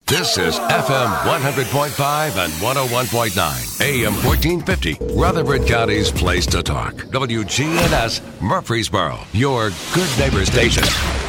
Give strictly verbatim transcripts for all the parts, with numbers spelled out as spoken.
This is F M one hundred point five and one oh one point nine, A M fourteen fifty, Rutherford County's place to talk. W G N S Murfreesboro, your good neighbor station.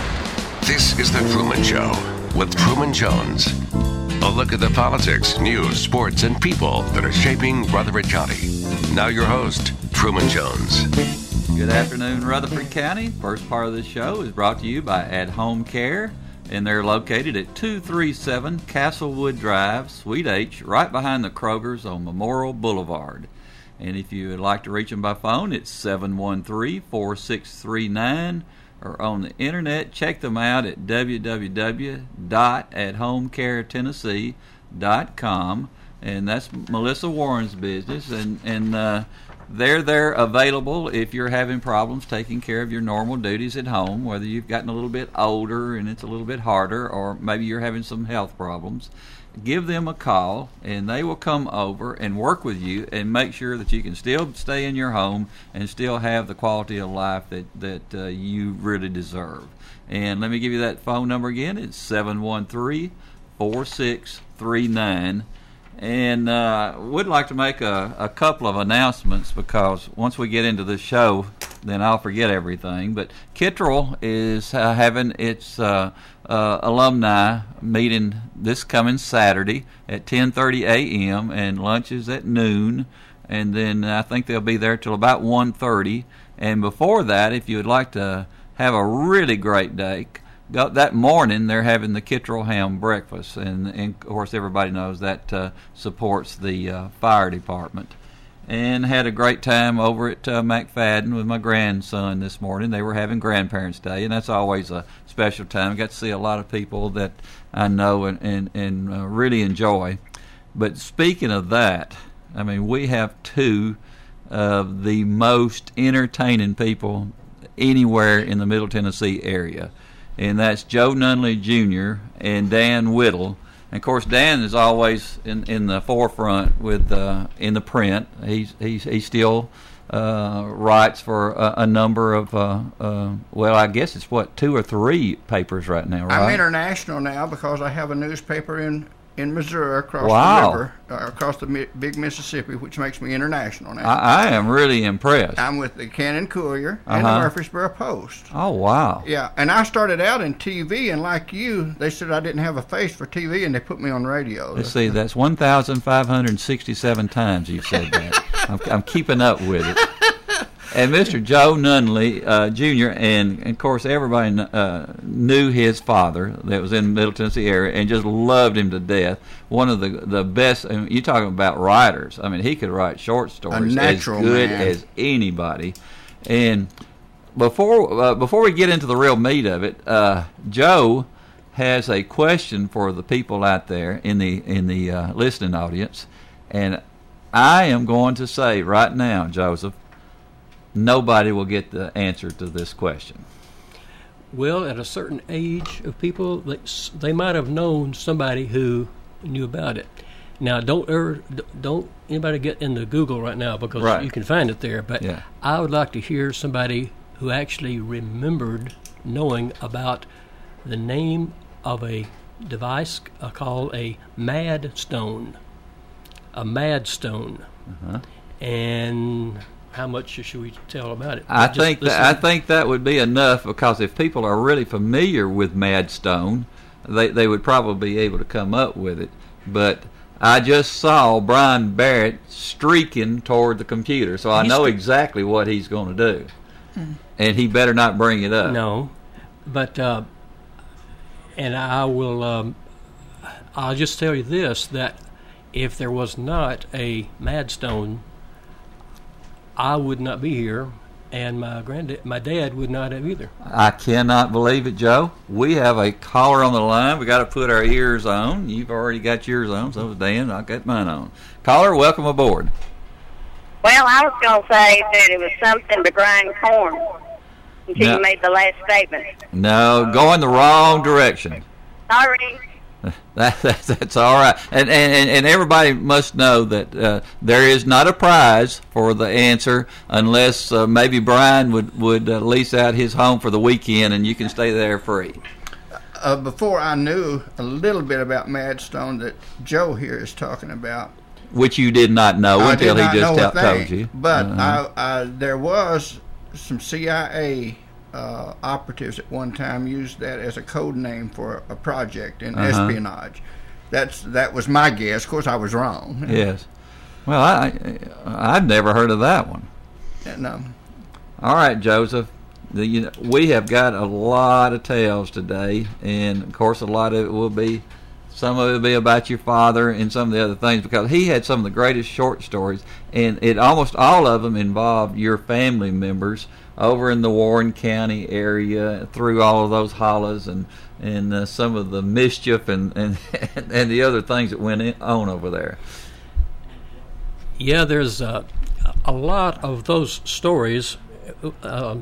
This is The Truman Show with Truman Jones. A look at the politics, news, sports, and people that are shaping Rutherford County. Now your host, Truman Jones. Good afternoon, Rutherford County. First part of this show is brought to you by At Home Care, and they're located at two thirty-seven Castlewood Drive, Suite H, right behind the Kroger's on Memorial Boulevard. And if you would like to reach them by phone, it's seven one three, four six three nine, or on the internet, check them out at w w w dot at home care tennessee dot com. And that's Melissa Warren's business, and, and uh, they're there available if you're having problems taking care of your normal duties at home, whether you've gotten a little bit older and it's a little bit harder, or maybe you're having some health problems. Give them a call, and they will come over and work with you and make sure that you can still stay in your home and still have the quality of life that, that uh, you really deserve. And let me give you that phone number again. It's seven one three, four six three nine. And uh, we'd like to make a, a couple of announcements, because once we get into this show, then I'll forget everything. But Kittrell is uh, having its uh, uh, alumni meeting this coming Saturday at ten thirty a.m. and lunch is at noon. And then I think they'll be there till about one thirty. And before that, if you would like to have a really great day, Go, that morning they're having the Kittrell ham breakfast, and, and of course everybody knows that uh, supports the uh, fire department. And had a great time over at uh, McFadden with my grandson this morning. They were having Grandparents' Day, and that's always a special time. I got to see a lot of people that I know and, and, and uh, really enjoy. But speaking of that, I mean, we have two of the most entertaining people anywhere in the Middle Tennessee area. And that's Joe Nunley Junior and Dan Whittle. And of course, Dan is always in, in the forefront with uh, in the print. He's he's he still uh, writes for a, a number of uh, uh, well, I guess it's what two or three papers right now, right? I'm international now because I have a newspaper in. in Missouri, across wow. the river, uh, across the mi- big Mississippi, which makes me international now. I, I am really impressed. I'm with the Cannon Courier and uh-huh. the Murfreesboro Post. Oh, wow. Yeah, and I started out in T V, and like you, they said I didn't have a face for T V, and they put me on radio. Let's see, that's one thousand five hundred sixty-seven times you've said that. I'm, I'm keeping up with it. And Mister Joe Nunley uh, Junior, and, and of course everybody uh, knew his father that was in the Middle Tennessee area and just loved him to death. One of the the best, I mean, you're talking about writers. I mean, he could write short stories as good man. as anybody. And before uh, before we get into the real meat of it, uh, Joe has a question for the people out there in the, in the uh, listening audience. And I am going to say right now, Joseph, nobody will get the answer to this question. Well, at a certain age of people, they, they might have known somebody who knew about it. Now, don't ever, don't anybody get into Google right now, because right. you can find it there. But yeah. I would like to hear somebody who actually remembered knowing about the name of a device uh, called a Mad Stone. A Mad Stone. Uh-huh. And how much should we tell about it? I Just think that listen. I think that would be enough, because if people are really familiar with Mad Stone, they they would probably be able to come up with it. But I just saw Brian Barrett streaking toward the computer, so I He's know st- exactly what he's going to do, hmm. and he better not bring it up. No, but uh, and I will. Um, I'll just tell you this: that if there was not a Mad Stone, I would not be here, and my granddad, my dad would not have either. I cannot believe it, Joe. We have a caller on the line. We got to put our ears on. You've already got yours on, so Dan, I got mine on. Caller, welcome aboard. Well, I was going to say that it was something to grind corn until No. you made the last statement. No, going the wrong direction. Sorry. That, that, that's all right. And, and, and everybody must know that uh, there is not a prize for the answer unless uh, maybe Brian would, would uh, lease out his home for the weekend and you can stay there free. uh, before I knew a little bit about Madstone that Joe here is talking about. Which you did not know I until did not he just know a out told thing, you. But Uh-huh. I, I, there was some C I A uh, operatives at one time used that as a code name for a project in Uh-huh. espionage. That's that was my guess. Of course, I was wrong. Yes. Well, I, I I've never heard of that one. And, um, All right, Joseph. The, you know, we have got a lot of tales today, and of course, a lot of it will be, some of it will be about your father, and some of the other things, because he had some of the greatest short stories, and it almost all of them involved your family members over in the Warren County area, through all of those hollers, and and uh, some of the mischief and and and the other things that went in, on over there. Yeah, there's uh, a lot of those stories. Uh,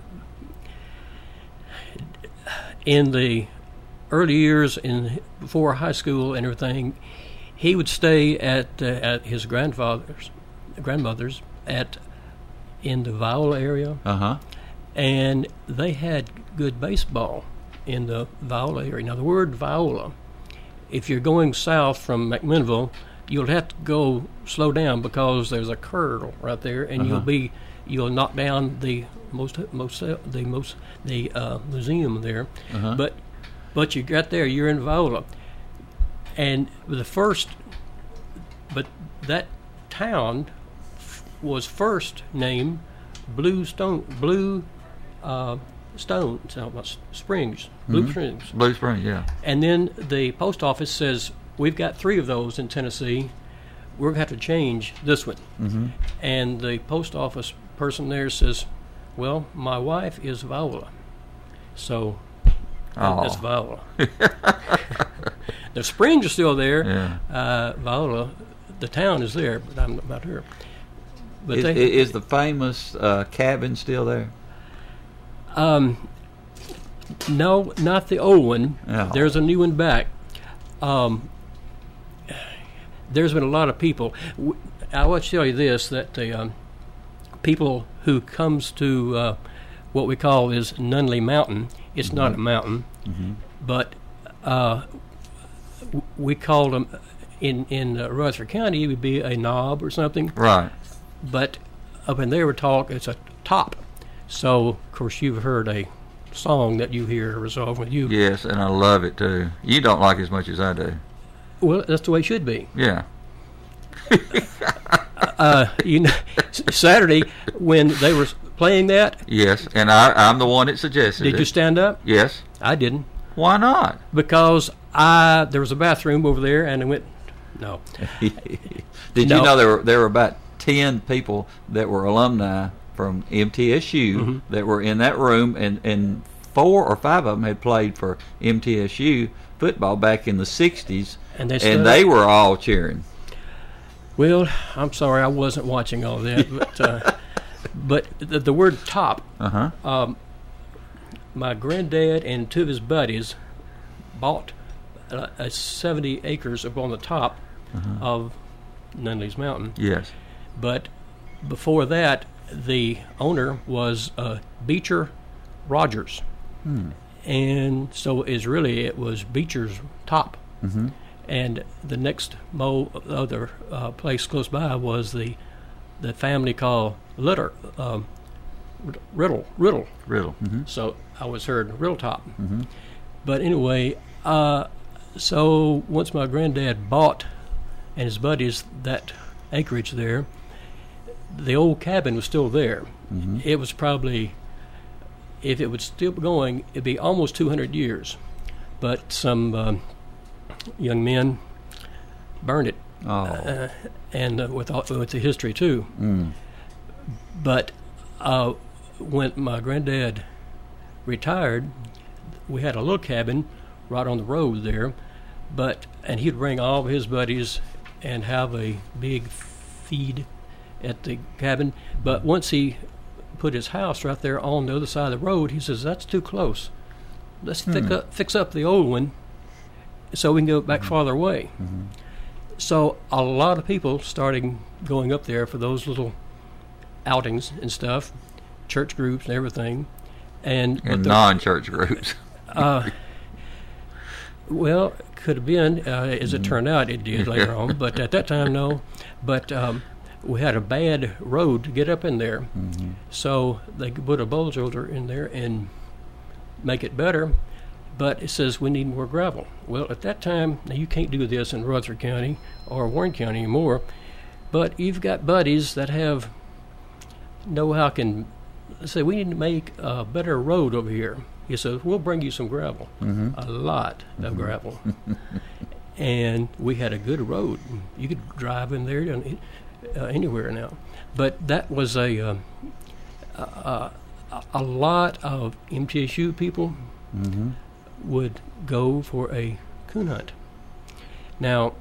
in the early years, in before high school and everything, he would stay at uh, at his grandfather's, grandmother's at in the Viola area, Uh huh. and they had good baseball in the Viola area. Now, the word Viola, if you're going south from McMinnville, you'll have to go slow down because there's a curve right there, and Uh-huh. you'll be you'll knock down the most most the most the uh, museum there. Uh-huh. But but you got there, you're in Viola, and the first, but that town f- was first named Blue Stone Blue uh, Stone so, uh, Springs Blue Mhm. Springs. Blue Springs, yeah. And then the post office says, we've got three of those in Tennessee. We're going to have to change this one. Mm-hmm. And the post office person there says, well, my wife is Viola. So Oh. that's Viola. The springs are still there. Yeah. Uh, Viola, the town is there, but I'm not her. But Is, they, is the famous uh, cabin still there? Um, no, not the old one. Oh. There's a new one back. Um, there's been a lot of people. W- I want to tell you this: that the um, people who comes to uh, what we call is Nunley Mountain. It's not a mountain, Mm-hmm. but uh, w- we call them in in uh, Rutherford County. It would be a knob or something. Right. But up in there we talk, it's a top. So, of course, you've heard a song that you hear resolve with you. Yes, and I love it too. You don't like it as much as I do. Well, that's the way it should be. Yeah. Uh, you know, s- Saturday when they were playing that, Yes, and I, I'm the one that suggested it. did you stand up? Yes. I didn't, Why not? because I there was a bathroom over there, and I went, no. Did No. you know there were there were about ten people that were alumni from M T S U Mm-hmm. that were in that room, and, and four or five of them had played for M T S U football back in the sixties, And they and stood they up? were all cheering. Well, I'm sorry, I wasn't watching all that, but uh, but the, the word top. Uh huh. Um, my granddad and two of his buddies bought uh, uh, seventy acres up on the top of Nunley's Mountain. Yes. But before that, the owner was uh, Beecher Rogers. Hmm. And so is really, it was Beecher's top. Mm-hmm. And the next mo other uh, place close by was the the family called Litter, um, Riddle, Riddle. Riddle. Mm-hmm. So I was heard Riddletop. Mm-hmm. But anyway, uh, so once my granddad bought and his buddies that acreage there, the old cabin was still there. Mm-hmm. It was probably, if it was still going, it'd be almost two hundred years. But some um, young men burned it, Oh. uh, and uh, with all, with the history too. Mm. But uh, when my granddad retired, we had a little cabin right on the road there, but and he'd bring all of his buddies and have a big feed at the cabin. But once he put his house right there on the other side of the road, he says, that's too close. Let's Hmm. fix, up, fix up the old one so we can go back farther away. Mm-hmm. So a lot of people started going up there for those little outings and stuff, church groups and everything. And, but And the- non-church groups. uh, Well, could have been. Uh, as it turned out, it did later on. But at that time, no. But um, we had a bad road to get up in there. Mm-hmm. So they could put a bulldozer in there and make it better. But it says we need more gravel. Well, at that time, now you can't do this in Rutherford County or Warren County anymore. But you've got buddies that have know how can say we need to make a better road over here. He says, we'll bring you some gravel, Mm-hmm. a lot of gravel. And we had a good road. You could drive in there uh, anywhere now. But that was a, uh, a, a lot of M T S U people Mm-hmm. would go for a coon hunt. Now,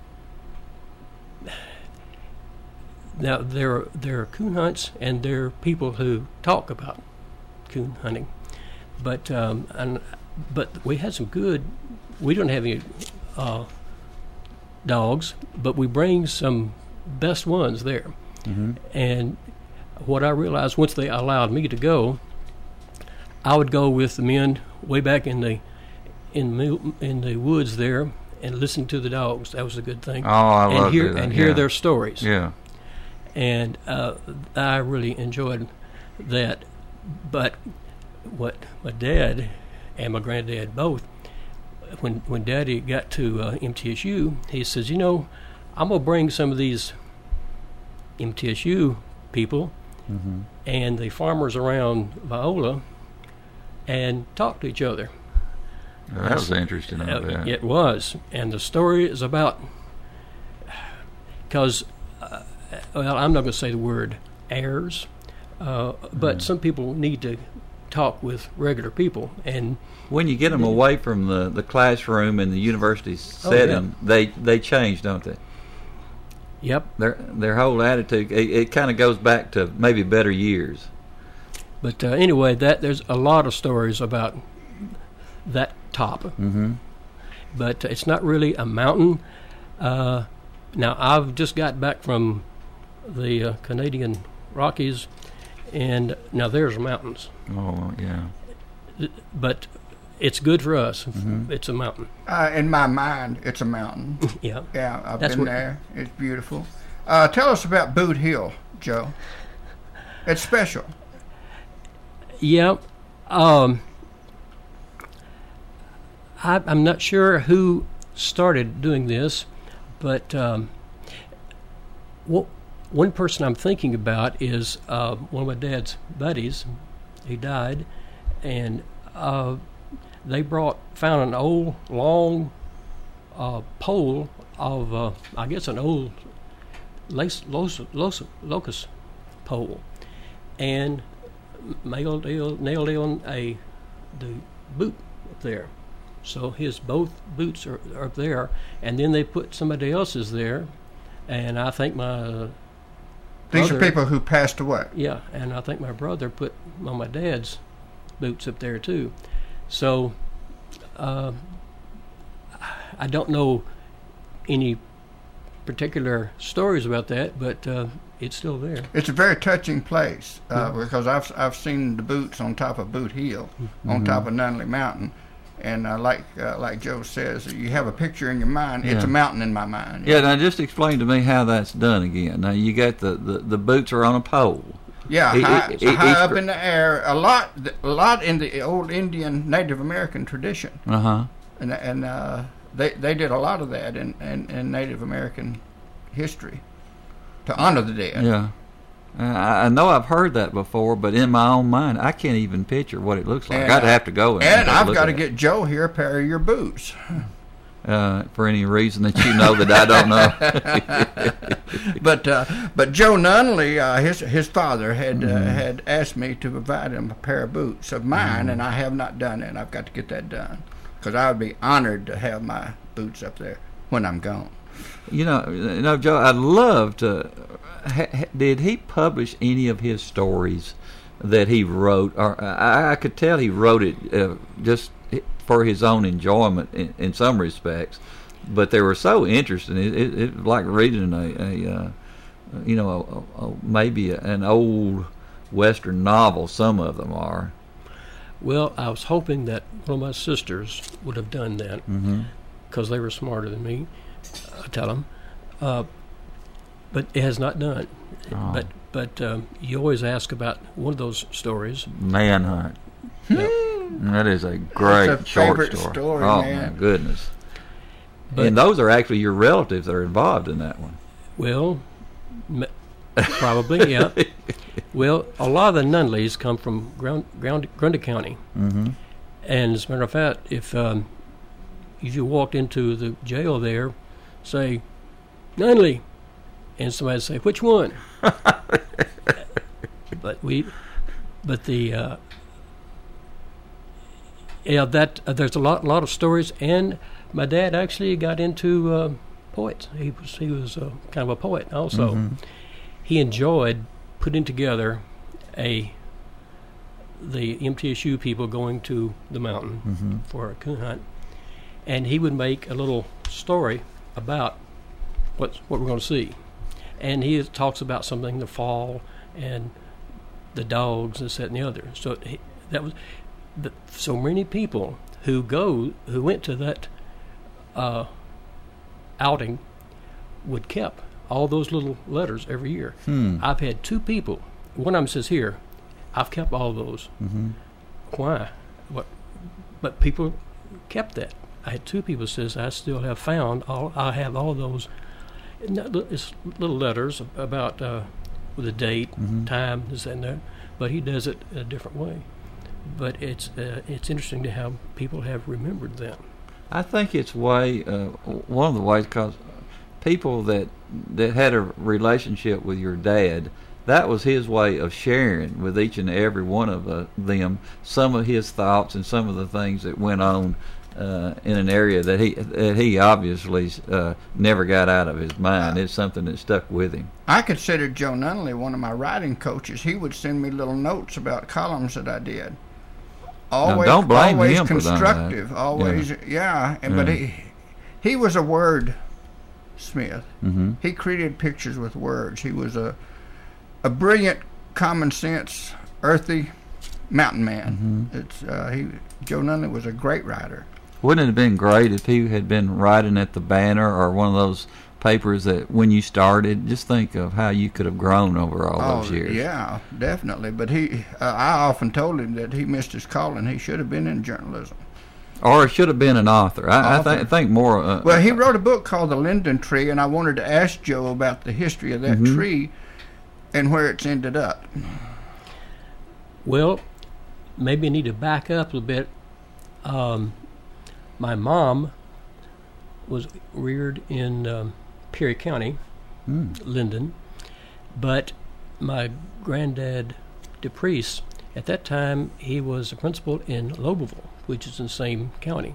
now there, there are coon hunts and there are people who talk about coon hunting. But um, and but we had some good. We don't have any uh, dogs, but we bring some best ones there. Mm-hmm. And what I realized once they allowed me to go, I would go with the men way back in the in the, in the woods there and listen to the dogs. That was a good thing. Oh, I and love hear that. and hear Yeah. their stories. Yeah. And uh, I really enjoyed that. But what my dad and my granddad both, when when Daddy got to uh, M T S U, he says, you know, I'm gonna bring some of these M T S U people Mm-hmm. and the farmers around Viola and talk to each other. That was interesting. Uh, Yeah. It was, and the story is about because, uh, well, I'm not going to say the word heirs, uh, but some people need to talk with regular people, and When you get them away from the, the classroom and the university setting, they they change, don't they? yep. Their their whole attitude, it, it kind of goes back to maybe better years. But uh, anyway, that there's a lot of stories about that top, Mm-hmm. but it's not really a mountain. Uh, now I've just got back from the uh, Canadian Rockies, and now there's mountains, Oh, yeah. but it's good for us. Mhm. It's a mountain. Uh, in my mind, it's a mountain. Yeah. Yeah, I've That's been what- there. It's beautiful. Uh, tell us about Boot Hill, Joe. It's special. Yeah. Um, I, I'm not sure who started doing this, but um, what, one person I'm thinking about is uh, one of my dad's buddies. He died, and uh, they brought found an old long uh, pole of uh, I guess an old lace, locust, locust, locust pole, and nailed nailed on a the boot up there. So his both boots are, are up there, and then they put somebody else's there, and I think my uh, These are brother- people who passed away. yeah, and I think my brother put one of my dad's boots up there too. So uh, I don't know any particular stories about that, but uh, it's still there. It's a very touching place uh, Yeah. because I've I've seen the boots on top of Boot Hill, Mm-hmm. on top of Nunley Mountain, and uh, like uh, like Joe says, you have a picture in your mind. It's Yeah. a mountain in my mind. Yeah, now just explain to me how that's done again. Now, you got the, the, the boots are on a pole. Yeah, It- high, it- so it- high it's up gr- in the air. A lot, a lot in the old Indian Native American tradition, Uh-huh. and and uh, they they did a lot of that in, in, in Native American history to honor the dead. Yeah. Uh, I I know I've heard that before, but in my own mind, I can't even picture what it looks like. And, I'd uh, have to go and, And take a I've look got to at get Joe here a pair of your boots. it. Uh, for any reason that you know that I don't know. But uh, but Joe Nunley, uh, his his father had uh, Mm-hmm. had asked me to provide him a pair of boots of mine, and I have not done it. I've got to get that done because I would be honored to have my boots up there when I'm gone. You know, you know, Joe, I'd love to. Ha, ha, did he publish any of his stories that he wrote? Or I, I could tell he wrote it uh, just for his own enjoyment in, in some respects, but they were so interesting. It, it, it was like reading a, a uh, you know, a, a, maybe a, an old Western novel. Some of them are. Well, I was hoping that one of my sisters would have done that. Mm-hmm. because they were smarter than me. I tell them, uh, but it has not done. Oh. But but um, you always ask about one of those stories. Manhunt. Yep. That is a great That's a short favorite story. story, oh man. my goodness! But- and those are actually your relatives that are involved in that one. Well, m- probably, yeah. Well, a lot of the Nunleys come from Ground, Ground, Grundy County. Mm-hmm. And as a matter of fact, if um, if you walked into the jail there, say, Nunley, and somebody would say, which one? but we, but the, uh, yeah, that uh, there's a lot, lot of stories, and my dad actually got into uh, poets. He was he was uh, kind of a poet also. Mm-hmm. He enjoyed putting together a the M T S U people going to the mountain Mm-hmm. for a coon hunt, and he would make a little story about what what we're going to see, and he talks about something in the fall and the dogs, this, that, and the other. So he, that was the, so many people who go who went to that uh, outing would keep all those little letters every year. Hmm. I've had two people. One of them says here, I've kept all those. Mm-hmm. Why? What? But people kept that. I had two people says I still have found all. I have all of those. It's little letters about uh, with a date, Mm-hmm. time, this and that. But he does it a different way. But it's uh, it's interesting to how people have remembered them. I think it's way uh, one of the ways because people that that had a relationship with your dad, that was his way of sharing with each and every one of uh, them some of his thoughts and some of the things that went on uh, in an area that he that he obviously uh, never got out of his mind. It's something that stuck with him. I considered Joe Nunley one of my writing coaches. He would send me little notes about columns that I did. Always, don't blame always him for doing that. constructive. Always, yeah. And but Yeah. he he was a word smith. Mm-hmm. He created pictures with words. He was a a brilliant, common sense, earthy mountain man. Mm-hmm. It's uh, he Joe Nunley was a great writer. Wouldn't it have been great if he had been writing at the Banner or one of those papers that when you started? Just think of how you could have grown over all Oh, those years. yeah, definitely. But he, uh, I often told him that he missed his calling. He should have been in journalism. Or it should have been an author. I, I Author. th- think more. Uh, Well, he wrote a book called The Linden Tree, and I wanted to ask Joe about the history of that Mhm. tree and where it's ended up. Well, maybe I need to back up a little bit. Um, my mom was reared in um, Perry County, Mm. Linden, but my granddad, DePriest, at that time he was a principal in Lobelville, which is in the same county,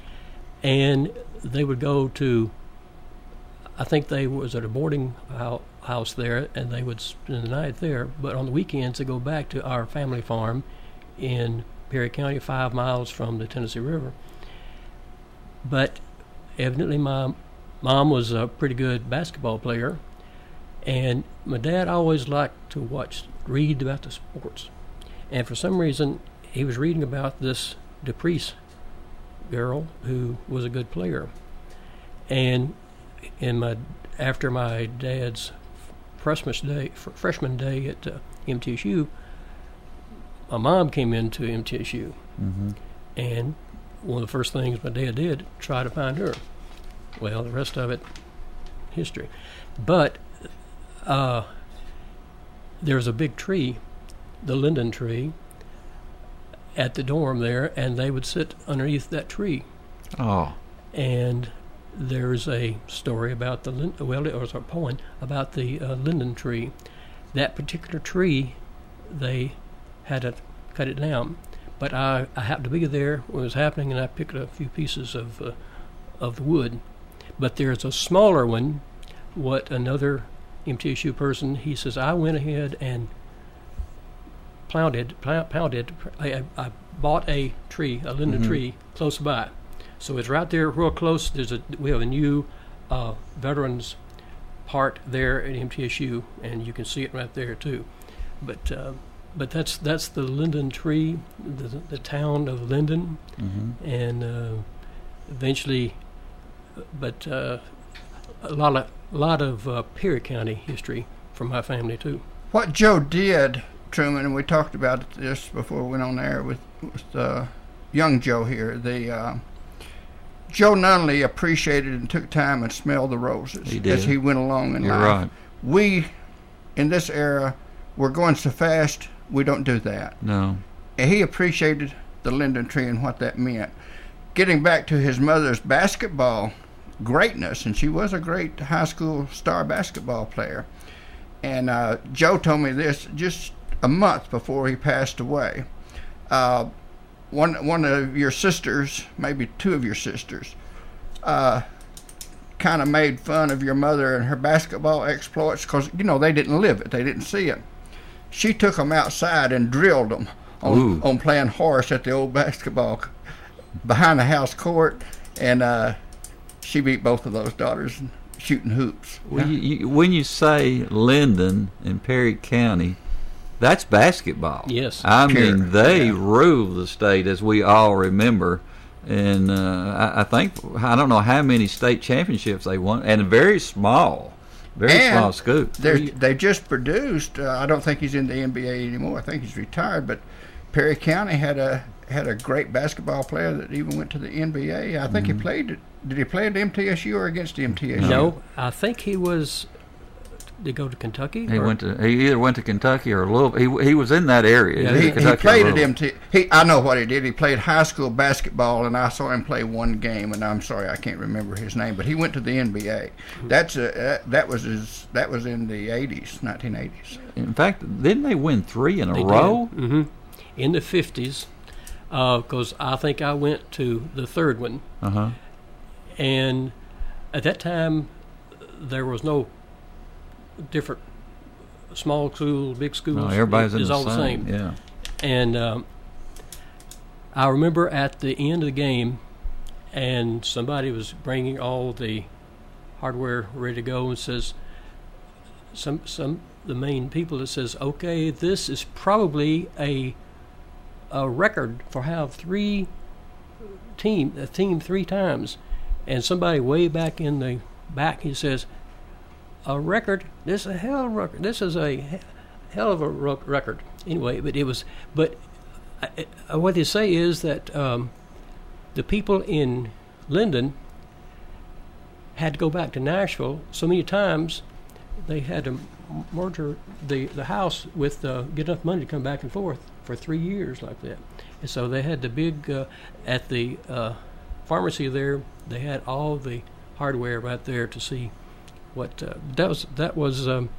and they would go to. I think they was at a boarding hou- house there, and they would spend the night there. But on the weekends, they go back to our family farm in Perry County, five miles from the Tennessee River. But evidently, my mom was a pretty good basketball player, and my dad always liked to watch, read about the sports. And for some reason, he was reading about this DePriest girl who was a good player. And in my after my dad's freshman day, freshman day at uh, M T S U, my mom came into M T S U, Mm-hmm. and one of the first things my dad did, try to find her. Well, the rest of it, history. But uh, there's a big tree, the linden tree, at the dorm there, and they would sit underneath that tree. Oh. And there's a story about the linden, well, it was a poem about the uh, linden tree. That particular tree, they had to cut it down. But I, I happened to be there when it was happening, and I picked a few pieces of uh, of the wood. But there's a smaller one. What another M T S U person, he says, I went ahead and pounded, pounded. I, I bought a tree, a linden Mhm. tree, close by. So it's right there, real close. There's a we have a new uh, veterans part there at M T S U, and you can see it right there too. But uh, but that's that's the linden tree, the the town of Linden, Mm-hmm. and uh, eventually but uh, a lot of a lot of uh, Perry County history from my family too. What Joe did, Truman, and we talked about this before we went on air with, with uh, young Joe here. The uh, Joe Nunley appreciated and took time and smelled the roses He did. as he went along in You're life. right. We, in this era, we're going so fast. We don't do that. No. And he appreciated the linden tree and what that meant. Getting back to his mother's basketball greatness, and she was a great high school star basketball player. And uh, Joe told me this just a month before he passed away. Uh, one one of your sisters, maybe two of your sisters, uh, kind of made fun of your mother and her basketball exploits because, you know, they didn't live it. They didn't see it. She took them outside and drilled them on, on playing horse at the old basketball behind the house court, and uh, she beat both of those daughters shooting hoops. Well, you, you, when you say Linden in Perry County, that's basketball. Yes. I Pure, mean, they yeah. rule the state, as we all remember. And uh, I, I think, I don't know how many state championships they won, and very small, very And small school. They they just produced. Uh, I don't think he's in the N B A anymore. I think he's retired. But Perry County had a had a great basketball player that even went to the N B A. I think Mm-hmm. he played it. Did he play at M T S U or against M T S U? No, I think he was. Did he go to Kentucky? He or- went to he either went to Kentucky or Louisville. He he was in that area. Yeah, Either He, he Kentucky or played at Louisville. M T. He I know what he did. He played high school basketball, and I saw him play one game. And I'm sorry I can't remember his name, but he went to the N B A. That's a, uh, that was his. That was in the eighties, nineteen eighties. In fact, didn't they win three in a They row? hmm In the fifties, because I think I went to the third one, Uh huh. and at that time there was no different small school, big schools. No, everybody's it in was the all same. the same. Yeah. And um, I remember at the end of the game, and somebody was bringing all the hardware ready to go, and says, some some the main people that says, okay, this is probably a a record for how three team a team three times, and somebody way back in the back he says, a record. This is a hell of a record. This is a he- hell of a ro- record. Anyway, but it was. But I, I, what they say is that um, the people in Linden had to go back to Nashville so many times. They had to mortar the the house with uh, get enough money to come back and forth for three years like that. And so they had the big uh, at the uh, pharmacy there. They had all the hardware right there to see what uh, that was. That was um,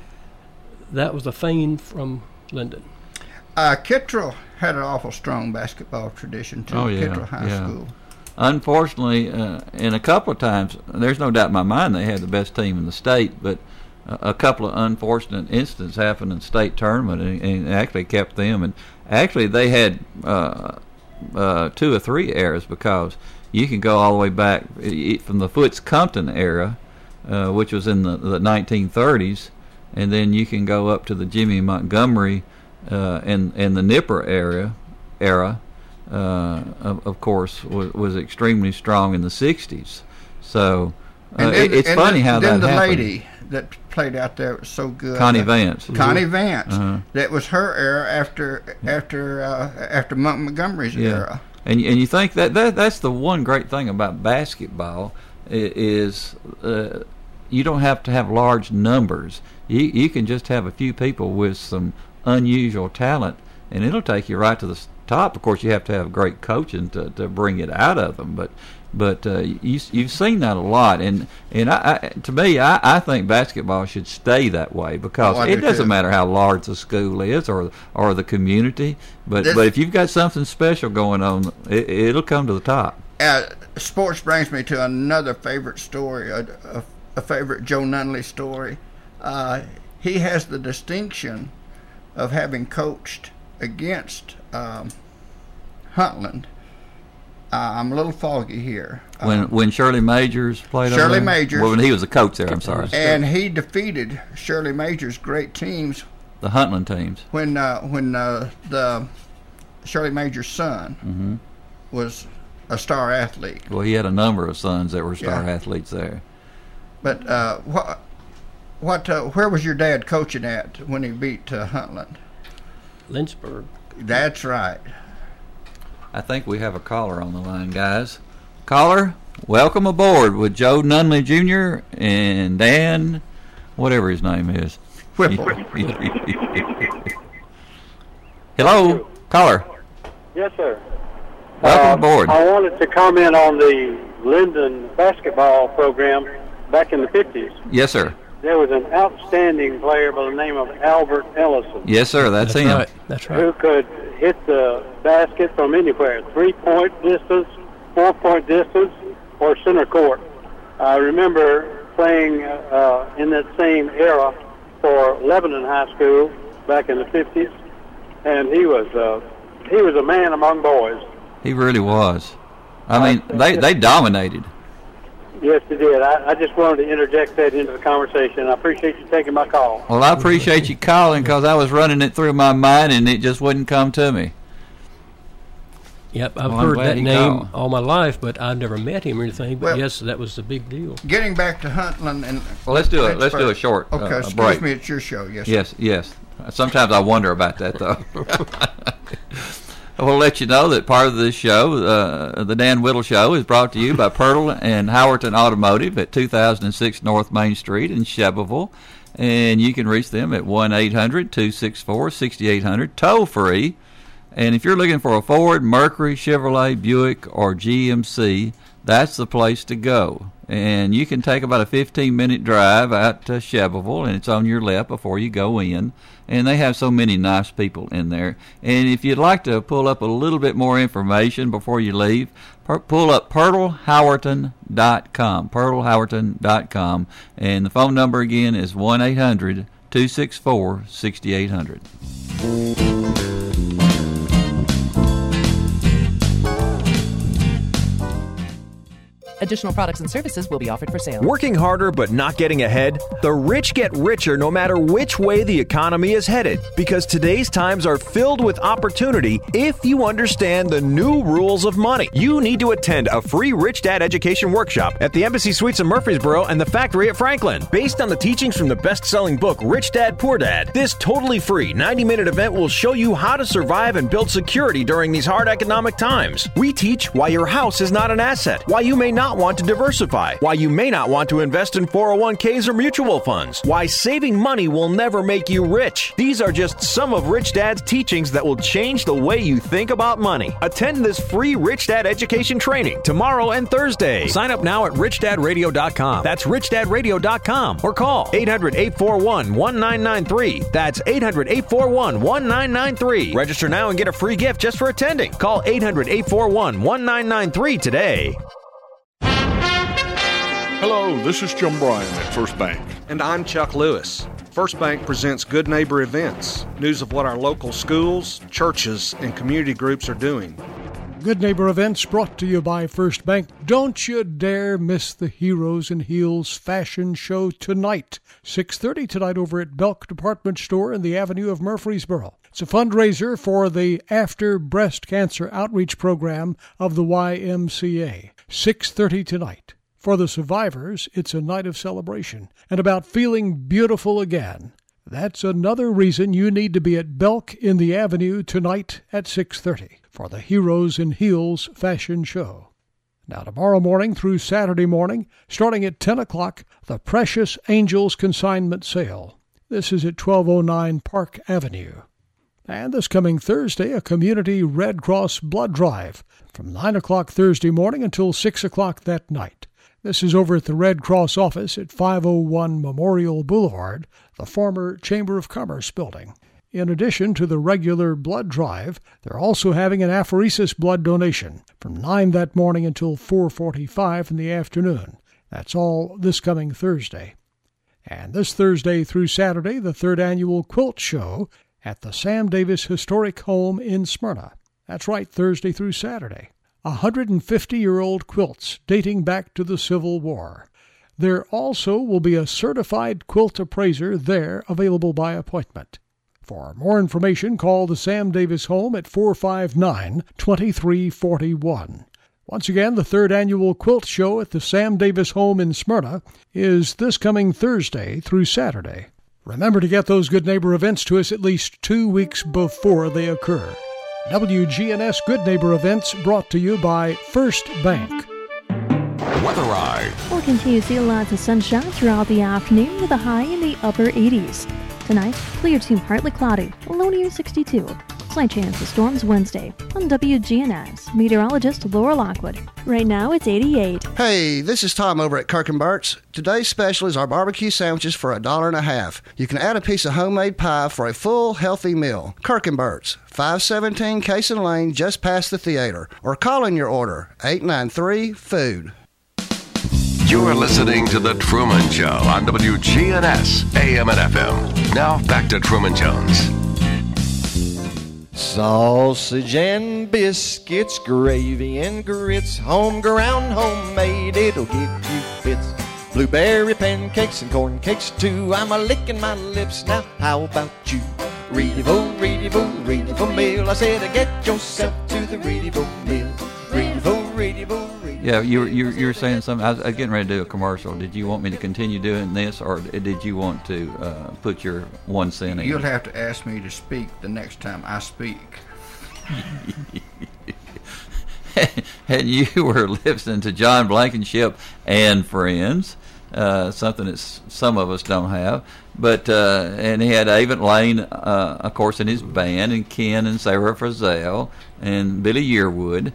that was a fame from Linden. Uh, Kittrell had an awful strong basketball tradition too. Oh, yeah, Kittrell High yeah. School. Unfortunately, uh, in a couple of times, there's no doubt in my mind they had the best team in the state, but a, a couple of unfortunate incidents happened in state tournament and, and actually kept them. And actually, they had uh, uh, two or three eras, because you can go all the way back e- from the Foots Compton era, uh, which was in the, the nineteen thirties, and then you can go up to the Jimmy Montgomery uh, and and the Nipper era era. Uh, of, of course, was, was extremely strong in the sixties. So uh, And then- it, it's and funny then, how then that the happened. lady that played out there was so good. Connie Uh, Vance. Connie Vance. Uh-huh. That was her era after after uh, after Monk Montgomery's Yeah. era. And and you think that, that that's the one great thing about basketball i- is uh, you don't have to have large numbers. You you can just have a few people with some unusual talent, and it'll take you right to the s- top. Of course, you have to have great coaching to, to bring it out of them, but but uh, you you've seen that a lot, and and I, I, to me, I, I think basketball should stay that way, because Oh, I it do doesn't too. matter how large the school is or or the community, but This- but if you've got something special going on, it, it'll come to the top. Uh, sports brings me to another favorite story, a, a, a favorite Joe Nunley story. Uh, he has the distinction of having coached against um, Huntland. Uh, I'm a little foggy here. When Um, when Shirley Majors played over Shirley there? Majors. Well, when he was a coach there, I'm sorry. and he defeated Shirley Major's great teams The Huntland teams. when uh, when uh, the Shirley Major's son Mm-hmm. was a star athlete. Well, he had a number of sons that were star Yeah. athletes there. But uh, what, what, uh, where was your dad coaching at when he beat uh, Huntland? Lynchburg. That's right. I think we have a caller on the line, guys. Caller, welcome aboard with Joe Nunley Junior and Dan, whatever his name is. Whipple. Hello, caller. Yes, sir. Welcome Uh, aboard. I wanted to comment on the Linden basketball program back in the fifties. Yes, sir. There was an outstanding player by the name of Albert Ellison Yes, sir. That's, That's him. right. That's who right. could hit the basket from anywhere, three-point distance, four-point distance, or center court. I remember playing uh, in that same era for Lebanon High School back in the fifties, and he was uh, he was a man among boys. He really was. I mean, they they dominated. Yes, he did. I, I just wanted to interject that into the conversation. I appreciate you taking my call. Well, I appreciate you calling because I was running it through my mind and it just wouldn't come to me. Yep, I've Well, I'm heard glad that he name called. all my life, but I've never met him or anything. But Well- yes, that was a big deal. Getting back to Huntland and Well, let's do it. Let's do a short uh, Okay, excuse break. me, it's your show. Yes. sir. Yes, yes. Sometimes I wonder about that, though. I will let you know that part of this show, uh, the Dan Whittle Show, is brought to you by Pirtle and Howerton Automotive at two thousand six North Main Street in Shelbyville. And you can reach them at one eight hundred two six four six eight zero zero, toll free. And if you're looking for a Ford, Mercury, Chevrolet, Buick, or G M C, that's the place to go. And you can take about a fifteen-minute drive out to Shelbyville, and it's on your left before you go in. And they have so many nice people in there. And if you'd like to pull up a little bit more information before you leave, per- pull up Pirtle Howerton dot com, Pirtle Howerton dot com. And the phone number again is one eight hundred two six four six eight zero zero. Additional products and services will be offered for sale. Working harder but not getting ahead? The rich get richer no matter which way the economy is headed, because today's times are filled with opportunity if you understand the new rules of money. You need to attend a free Rich Dad education workshop at the Embassy Suites in Murfreesboro and the Factory at Franklin. Based on the teachings from the best-selling book Rich Dad, Poor Dad, this totally free ninety-minute event will show you how to survive and build security during these hard economic times. We teach why your house is not an asset, why you may not want to diversify, why you may not want to invest in four oh one k's or mutual funds, why saving money will never make you rich. These are just some of Rich Dad's teachings that will change the way you think about money. Attend this free Rich Dad education training tomorrow and Thursday. Sign up now at rich dad radio dot com. That's rich dad radio dot com or call eight hundred eight four one one nine nine three. That's eight hundred eight four one one nine nine three. Register now and get a free gift just for attending. Call eight hundred eight four one one nine nine three today. Hello, this is Jim Bryan at First Bank. And I'm Chuck Lewis. First Bank presents Good Neighbor Events, news of what our local schools, churches, and community groups are doing. Good Neighbor Events brought to you by First Bank. Don't you dare miss the Heroes in Heels fashion show tonight. six thirty tonight over at Belk Department Store in the Avenue of Murfreesboro. It's a fundraiser for the After Breast Cancer Outreach Program of the Y M C A. six thirty tonight. For the survivors, it's a night of celebration and about feeling beautiful again. That's another reason you need to be at Belk in the Avenue tonight at six thirty for the Heroes in Heels fashion show. Now tomorrow morning through Saturday morning, starting at ten o'clock, the Precious Angels Consignment Sale. This is at twelve oh nine Park Avenue. And this coming Thursday, a community Red Cross blood drive from nine o'clock Thursday morning until six o'clock that night. This is over at the Red Cross office at five oh one Memorial Boulevard, the former Chamber of Commerce building. In addition to the regular blood drive, they're also having an apheresis blood donation from nine that morning until four forty-five in the afternoon. That's all this coming Thursday. And this Thursday through Saturday, the third annual Quilt Show at the Sam Davis Historic Home in Smyrna. That's right, Thursday through Saturday. one hundred fifty-year-old quilts dating back to the Civil War. There also will be a certified quilt appraiser there available by appointment. For more information, call the Sam Davis Home at four five nine, two three four one. Once again, the third annual quilt show at the Sam Davis home in Smyrna is this coming Thursday through Saturday. Remember to get those Good Neighbor events to us at least two weeks before they occur. W G N S Good Neighbor Events brought to you by First Bank. Weather Eye. We'll continue to see lots of sunshine throughout the afternoon with a high in the upper eighties. Tonight, clear to partly cloudy, a low near sixty-two. Slight chance of storms Wednesday. On W G N S, meteorologist Laura Lockwood. Right now, it's eighty-eight. Hey, this is Tom over at Kirk and Burt's. Today's special is our barbecue sandwiches for a dollar and a half. You can add a piece of homemade pie for a full, healthy meal. Kirk and Burt's, five seventeen Cason Lane, just past the theater. Or call in your order, eight nine three, food. You're listening to The Truman Show on W G N S, A M and F M. Now, back to Truman Jones. Sausage and biscuits, gravy and grits, home-ground, homemade, it'll give you fits. Blueberry pancakes and corn cakes too, I'm a-licking my lips now, how about you? Reedy-vo, reedy-vo, reedy-vo meal, I said get yourself to the reedy-vo meal. Reedy-vo, reedy-vo, reedy-vo. Yeah, you were, you were, you were saying something. I was getting ready to do a commercial. Did you want me to continue doing this, or did you want to uh, put your one cent in? You'll have to ask me to speak the next time I speak. And you were listening to John Blankenship and Friends, uh, something that some of us don't have. But uh, and he had Avon Lane, uh, of course, in his band, and Ken and Sarah Frizzell, and Billy Yearwood.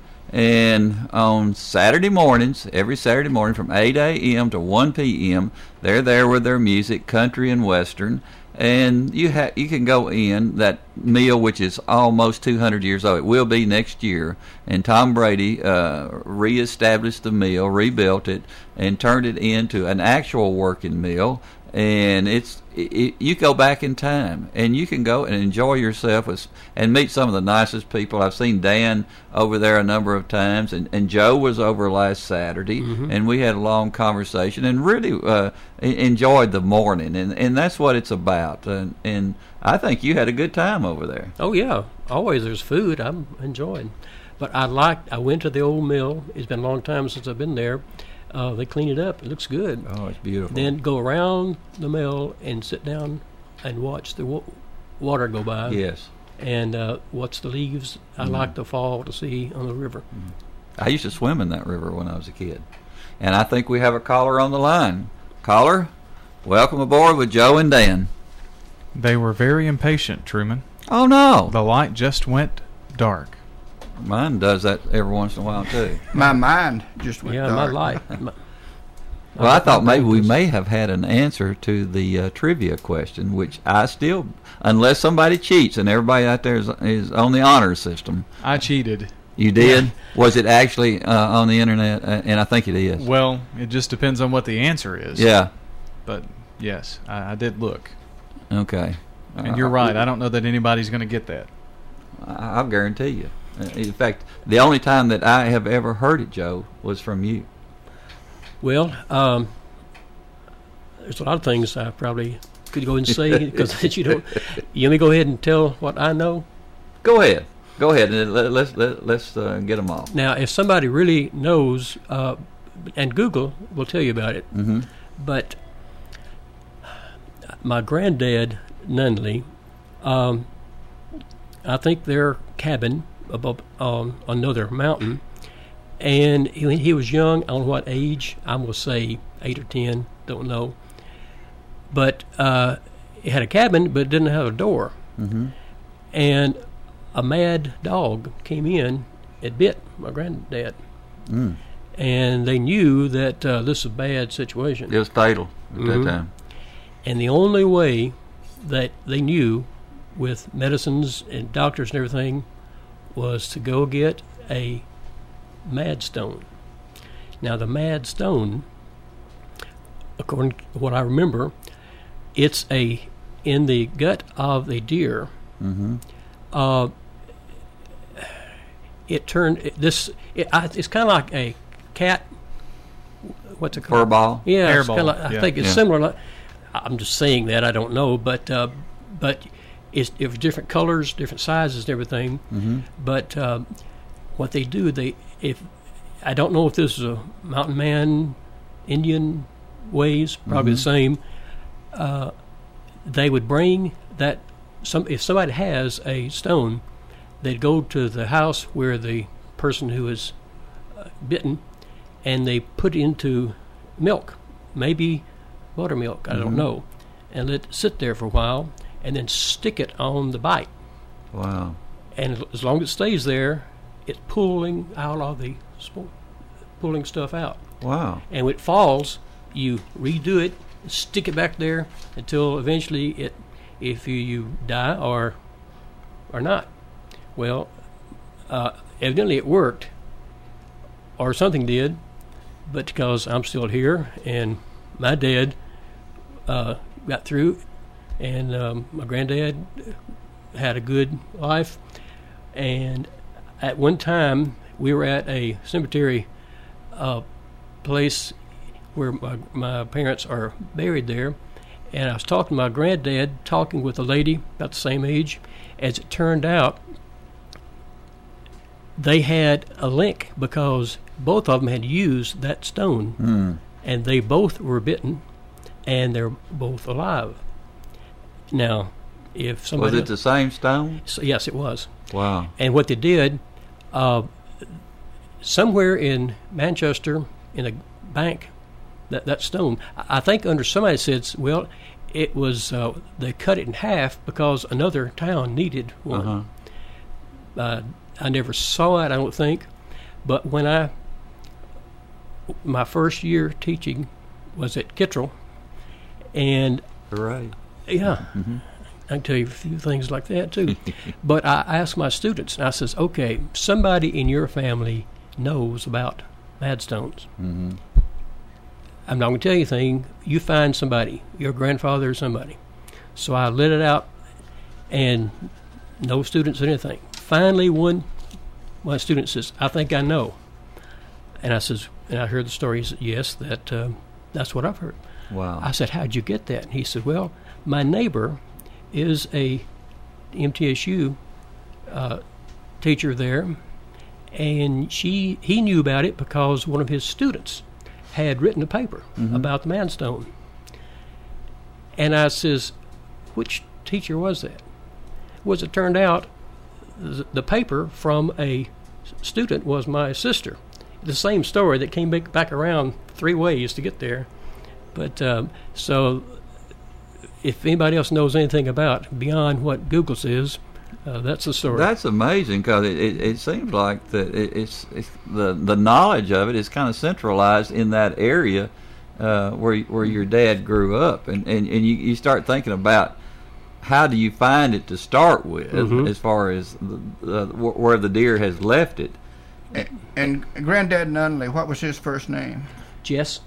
And on Saturday mornings, every Saturday morning from eight a.m. to one p.m., they're there with their music, country and western. And you ha- you can go in that meal, which is almost two hundred years old. It will be next year. And Tom Brady uh, reestablished the meal, rebuilt it, and turned it into an actual working meal. And it's it, it, you go back in time, and you can go and enjoy yourself with, and meet some of the nicest people. I've seen Dan over there a number of times, and, and Joe was over last Saturday, mm-hmm. and we had a long conversation and really uh, enjoyed the morning, and, and that's what it's about. And, and I think you had a good time over there. Oh yeah, always there's food. I'm enjoying, but I like. I went to the old mill. It's been a long time since I've been there. Uh, they clean it up. It looks good. Oh, it's beautiful. Then go around the mill and sit down and watch the wa- water go by. Yes. And uh, watch the leaves. I mm. like the fall to see on the river. Mm. I used to swim in that river when I was a kid. And I think we have a caller on the line. Caller, welcome aboard with Joe and Dan. They were very impatient, Truman. Oh, no. The light just went dark. Mine does that every once in a while, too. My mind just went yeah, dark. my light. My, well, I thought maybe we may have had an answer to the uh, trivia question, which I still, unless somebody cheats and everybody out there is, is on the honor system. I cheated. You did? Was it actually uh, on the internet? Uh, and I think it is. Well, it just depends on what the answer is. Yeah. But, yes, I, I did look. Okay. And uh, you're right. I don't know that anybody's going to get that. I'll guarantee you. In fact, the only time that I have ever heard it, Joe, was from you. Well, um, there's a lot of things I probably could go and say because you don't. You let me go ahead and tell what I know. Go ahead, go ahead, and let, let's let, let's uh, get them all. Now, if somebody really knows, uh, and Google will tell you about it. Mm-hmm. But my granddad, Nunley, um, I think their cabin above um, another mountain, and he, he was young. On what age? I'm gonna say eight or ten. Don't know. But uh, it had a cabin, but it didn't have a door. Mm-hmm. And a mad dog came in and bit my granddad. Mm. And they knew that uh, this was a bad situation. It was fatal at mm-hmm. that time. And the only way that they knew, with medicines and doctors and everything, was to go get a mad stone. Now, the mad stone, according to what I remember, it's a in the gut of a deer. Mm-hmm. Uh, it turned it, this. It, I, it's kind of like a cat. What's it called? Fur ball. Yeah, Hair it's ball. Like, I yeah. think it's yeah. similar. I'm just saying that. I don't know, but uh, but it's, it was different colors, different sizes, and everything. Mm-hmm. But um, what they do, they if I don't know if this is a mountain man, Indian ways, probably Mhm. the same. Uh, they would bring that, some if somebody has a stone, they'd go to the house where the person who is uh, bitten, and they put it into milk, maybe buttermilk, I don't Mhm. know, and let it sit there for a while, and then stick it on the bite. Wow. And as long as it stays there, it's pulling out all the spo- pulling stuff out. Wow. And when it falls, you redo it, stick it back there until eventually it, if you, you die or or not. Well, uh, evidently it worked, or something did, but because I'm still here and my dad uh, got through, and um, my granddad had a good life, and at one time we were at a cemetery uh, place where my, my parents are buried there, and I was talking to my granddad, talking with a lady about the same age. As it turned out, they had a link because both of them had used that stone, Mm. and they both were bitten, and they're both alive. Now, if somebody Was it the same stone? So, yes, it was. Wow. And what they did, uh, somewhere in Manchester, in a bank, that that stone, I I think under somebody said, well, it was uh, they cut it in half because another town needed one. Uh-huh. Uh, I never saw it, I don't think, but when I my first year teaching was at Kittrell, and Hooray. yeah. Mm-hmm. I can tell you a few things like that too. But I asked my students, and I says, okay, somebody in your family knows about Madstones. Mm-hmm. I'm not going to tell you anything. You find somebody, your grandfather or somebody. So I let it out, and no students or anything. Finally, one my student says, I think I know. And I says, and I heard the story. He said, yes, that uh, that's what I've heard. Wow. I said, how'd you get that? And he said, well, my neighbor is a M T S U uh, teacher there, and she he knew about it because one of his students had written a paper Mhm. about the Madstone. And I says, which teacher was that? Well, as it turned out, th- the paper from a student was my sister. The same story that came back, back around three ways to get there. But um, so if anybody else knows anything about beyond what Google says, uh, that's the story. That's amazing because it, it, it seems like that it, it's, it's the the knowledge of it is kind of centralized in that area uh, where where your dad grew up, and and, and you, you start thinking about how do you find it to start with, Mhm. as far as the, the, where the deer has left it. And, and Granddad Nunley, what was his first name? Jess.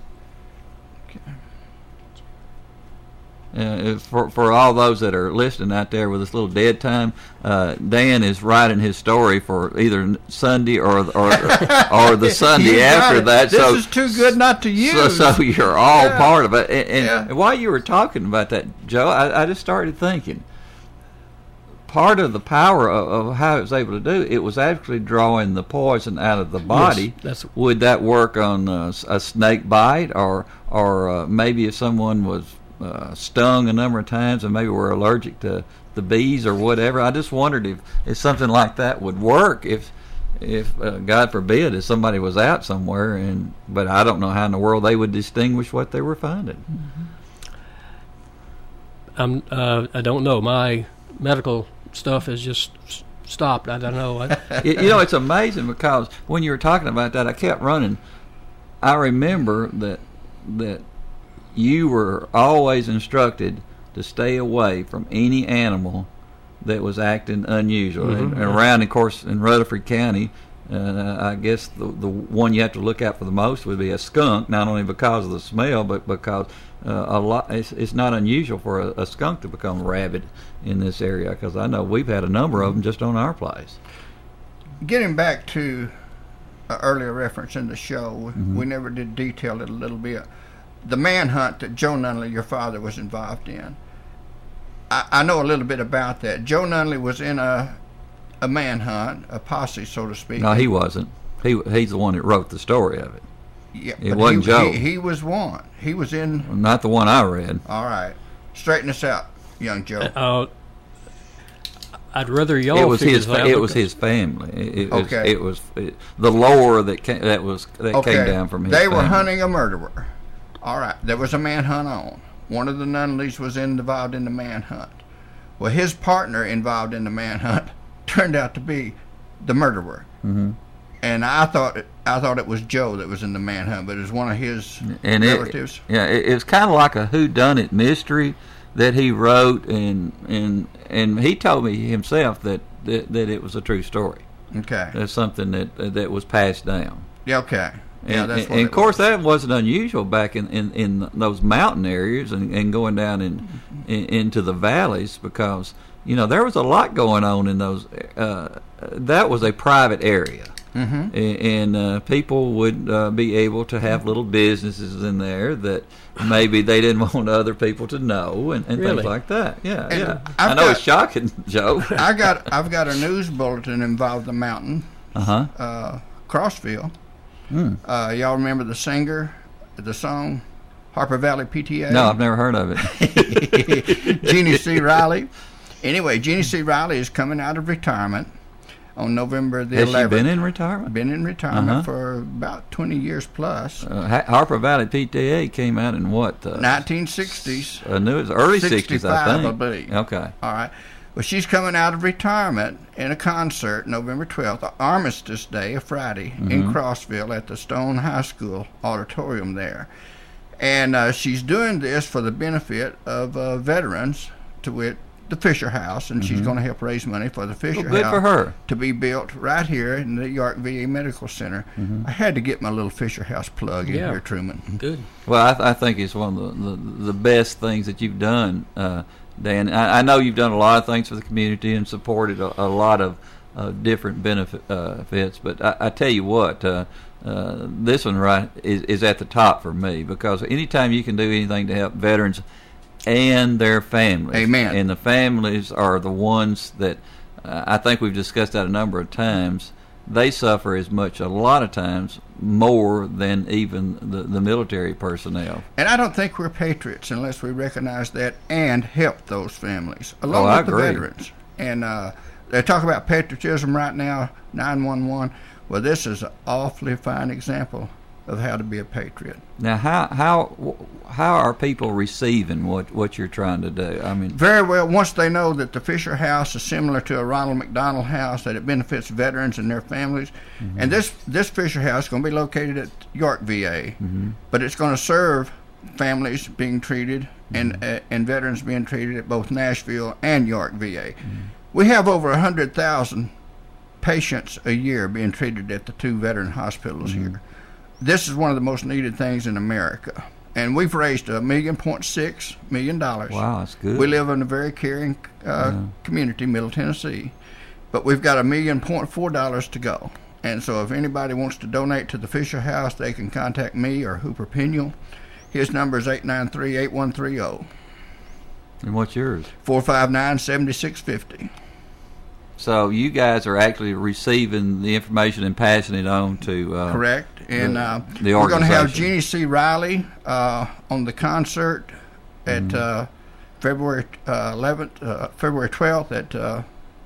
Uh, for for all those that are listening out there with this little dead time, uh, Dan is writing his story for either Sunday or or or the Sunday You got after it. that. This so is too good not to use. So, so you're all Yeah. part of it. And, and Yeah. while you were talking about that, Joe, I, I just started thinking. Part of the power of, of how it was able to do it was actually drawing the poison out of the body. that's- Would that work on uh, a snake bite, or or uh, maybe if someone was uh, stung a number of times and maybe were allergic to the bees or whatever? I just wondered if, if something like that would work if if uh, God forbid if somebody was out somewhere, and but I don't know how in the world they would distinguish what they were finding. I'm, uh, I don't know. My medical stuff has just s- stopped. I don't know. I, you, you know, it's amazing because when you were talking about that, I kept running. I remember that that you were always instructed to stay away from any animal that was acting unusual. Mhm. And, and around, of course, in Rutherford County, uh, I guess the the one you have to look out for the most would be a skunk, not only because of the smell, but because uh, a lot. It's, it's not unusual for a, a skunk to become rabid in this area, because I know we've had a number of them just on our place. Getting back to an earlier reference in the show, Mhm. we never did detail it a little bit. The manhunt that Joe Nunley, your father, was involved in. I, I know a little bit about that. Joe Nunley was in a a manhunt, a posse, so to speak. No, he wasn't. He he's the one that wrote the story of it. Yeah, it but wasn't he, Joe. He, he was one. He was in. Well, not the one I read. All right, straighten us out, young Joe. Uh, I'd rather y'all. It was figure his. this out It was because- his family. It, it Okay. Was, it was it, the lore that came, that was that Okay, came down from his. they were family. hunting a murderer. All right, there was a manhunt on. One of the Nunleys was involved in the manhunt. Well, his partner involved in the manhunt turned out to be the murderer. Mm-hmm. And I thought it, I thought it was Joe that was in the manhunt, but it was one of his and relatives. It, yeah, it, it's kind of like a whodunit mystery that he wrote, and and and he told me himself that that, that it was a true story. Okay, that's something that that was passed down. Yeah, okay. Yeah, And, that's and, what and it of course, was. that wasn't unusual back in, in, in those mountain areas and, and going down in, in into the valleys, because you know there was a lot going on in those. Uh, that was a private area. Mhm. A- and uh, people would uh, be able to have little businesses in there that maybe they didn't want other people to know, and, and Really? things like that. Yeah, And yeah. I've I know got- it's shocking, Joe. I got I've got a news bulletin involved the mountain. Uh-huh. Uh Crossville. Hmm. Uh, y'all remember the singer, the song, Harper Valley P T A? No, I've never heard of it. Jeannie C. Riley. Anyway, Jeannie C. Riley is coming out of retirement on November the Has eleventh. she been in retirement? Been in retirement Uh-huh. for about twenty years plus. Uh, Ha- Harper Valley P T A came out in what? Uh, nineteen sixties. I knew it was early sixties, I sixty-five, think. I believe. Okay. All right. Well, she's coming out of retirement in a concert November twelfth, Armistice Day, a Friday, in Mhm. Crossville at the Stone High School auditorium there. And uh, she's doing this for the benefit of uh, veterans, to wit, the Fisher House, and she's Mhm. going to help raise money for the Fisher Well, good House for her. to be built right here in the York V A Medical Center. Mhm. I had to get my little Fisher House plug in Yeah. here, Truman. Good. Well, I, th- I think it's one of the, the, the best things that you've done, uh, Dan. I, I know you've done a lot of things for the community and supported a, a lot of uh, different benefit, uh, benefits, but I, I tell you what, uh, uh, this one right is, is at the top for me, because anytime you can do anything to help veterans and their families, Amen. and the families are the ones that uh, I think we've discussed that a number of times. They suffer as much, a lot of times, more than even the, the military personnel. And I don't think we're patriots unless we recognize that and help those families, Oh, along I with the agree. veterans. And uh, they talk about patriotism right now, nine one one. Well, this is an awfully fine example of how to be a patriot. Now, how how how are people receiving what, what you're trying to do? I mean, Very well, once they know that the Fisher House is similar to a Ronald McDonald House, that it benefits veterans and their families. Mm-hmm. And this, this Fisher House is going to be located at York V A, Mhm. but it's going to serve families being treated and uh, and veterans being treated at both Nashville and York V A. We have over one hundred thousand patients a year being treated at the two veteran hospitals here. This is one of the most needed things in America. And we've raised a million point six million dollars. Wow, that's good. We live in a very caring uh, Yeah. community, Middle Tennessee, but we've got a million point four dollars to go. And so, if anybody wants to donate to the Fisher House, they can contact me or Hooper Piniel. His number is eight nine three, eight one three zero, and what's yours? four five nine, seven six five zero. So you guys are actually receiving the information and passing it on to uh, Correct. And the, uh, the we're going to have organization. Jeannie C. Riley uh, on the concert at Mhm. uh, February uh, eleventh, uh, February twelfth at uh,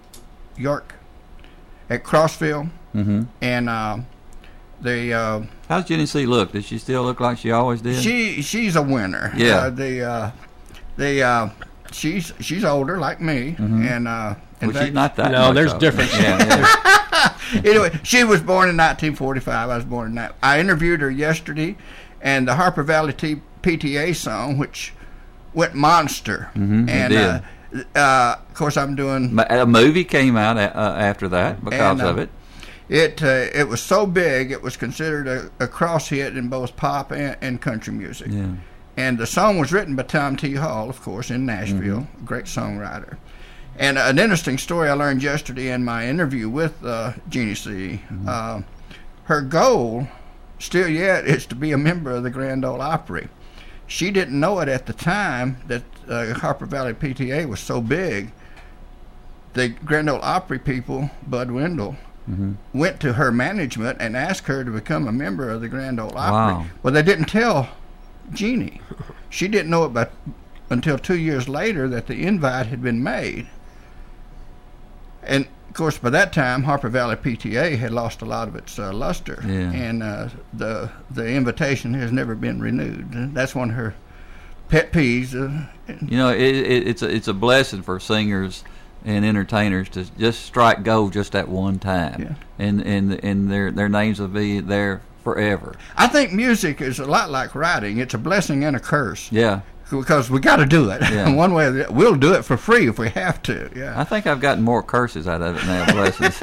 York, at Crossville. Mhm. And uh, the uh, How's Jenny C look? Does she still look like she always did? she she's a winner. Yeah. Uh, the uh, the uh, she's she's older like me, Mhm. and uh, in Well, she's fact- not that No, much there's older. difference. Yeah, yeah. Anyway, she was born in nineteen forty-five. I was born in that. I interviewed her yesterday, and the Harper Valley T- P T A song, which went monster. Mhm, it and did. Uh, uh, of course, I'm doing. Ma- A movie came out uh, after that because and, uh, of it. It uh, it was so big, it was considered a, a cross hit in both pop and, and country music. Yeah. And the song was written by Tom T. Hall, of course, in Nashville, Mm-hmm. a great songwriter. And an interesting story I learned yesterday in my interview with uh, Jeannie C. Mm-hmm. Uh, her goal, still yet, is to be a member of the Grand Ole Opry. She didn't know it at the time that uh, Harper Valley P T A was so big. The Grand Ole Opry people, Bud Wendell, Mm-hmm. went to her management and asked her to become a member of the Grand Ole Opry. Wow. Well, they didn't tell Jeannie. She didn't know it but until two years later that the invite had been made. And, of course, by that time, Harper Valley P T A had lost a lot of its uh, luster, Yeah. and uh, the the invitation has never been renewed. And that's one of her pet peeves. Uh, You know, it, it, it's a it's a blessing for singers and entertainers to just strike gold just at one time, Yeah. and and and their their names will be there forever. I think music is a lot like writing. It's a blessing and a curse. Yeah. Because we got to do it. Yeah. One way or the other. We'll do it for free if we have to. Yeah. I think I've gotten more curses out of it now, blessings.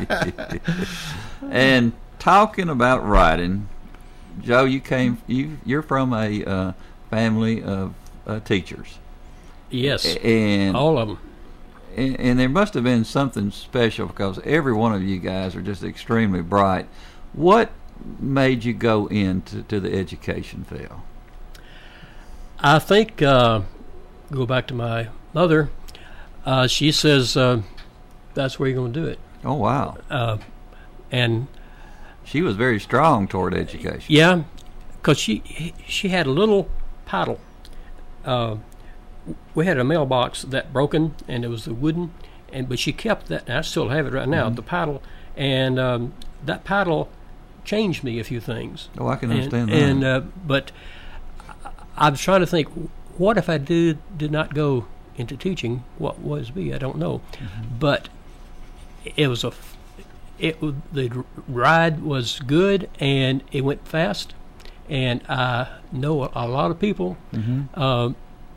And talking about writing, Joe, you came you you're from a uh, family of uh, teachers. Yes, and all of them. And, and there must have been something special because every one of you guys are just extremely bright. What made you go into to the education field? I think, uh, go back to my mother, uh, she says uh, that's where you're going to do it. Oh, wow. Uh, and she was very strong toward education. Yeah, because she, she had a little paddle. Uh, we had a mailbox that broken, and it was the wooden, and but she kept that, and I still have it right now, Mm-hmm. the paddle, and um, that paddle changed me a few things. Oh, I can and, understand that. And uh, but I was trying to think, what if I did did not go into teaching? What was me? I don't know. Mm-hmm. But it was a, it the ride was good and it went fast, and I know a, a lot of people. Mm-hmm. Uh,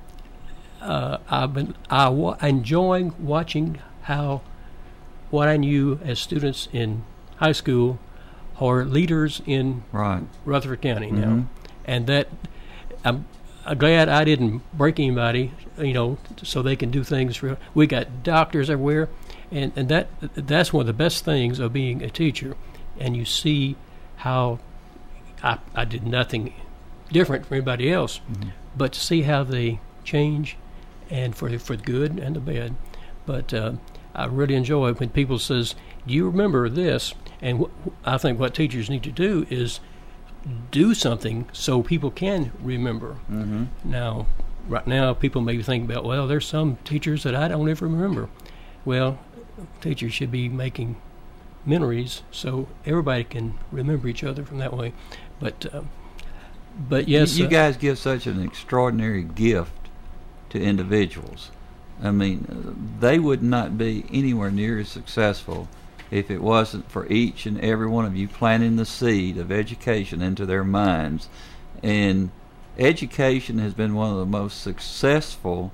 uh, I've been I wa- enjoying watching how what I knew as students in high school are leaders in right. Rutherford County now, Mm-hmm. and that. I'm, I'm glad I didn't break anybody, you know, so they can do things. Real. We got doctors everywhere, and, and that that's one of the best things of being a teacher. And you see how I, I did nothing different from anybody else, mm-hmm. but to see how they change, and for the, for the good and the bad. But uh, I really enjoy when people says, "Do you remember this?" And wh- I think what teachers need to do is do something so people can remember. Mm-hmm. Now, right now, people may think about, well, there's some teachers that I don't ever remember. Well, teachers should be making memories so everybody can remember each other from that way. But, uh, but yes, you, you uh, guys give such an extraordinary gift to individuals. I mean, they would not be anywhere near as successful if it wasn't for each and every one of you planting the seed of education into their minds. And education has been one of the most successful,